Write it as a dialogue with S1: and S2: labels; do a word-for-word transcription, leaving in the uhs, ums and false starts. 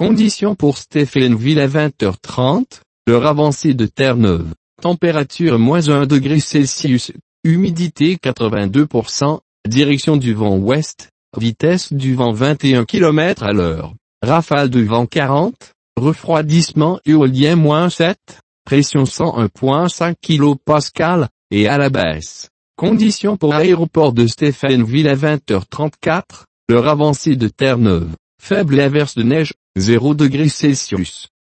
S1: Conditions pour Stephenville à vingt heures trente, l'heure avancée de Terre-Neuve. Température moins un degré Celsius, humidité quatre-vingt-deux pour cent, direction du vent ouest, vitesse du vent vingt et un kilomètres à l'heure, rafale de vent quarante, refroidissement éolien moins sept, pression cent un virgule cinq kilopascales, et à la baisse. Conditions pour aéroport de Stephenville à vingt heures trente-quatre, l'heure avancée de Terre-Neuve, faible averse de neige, zéro degré Celsius.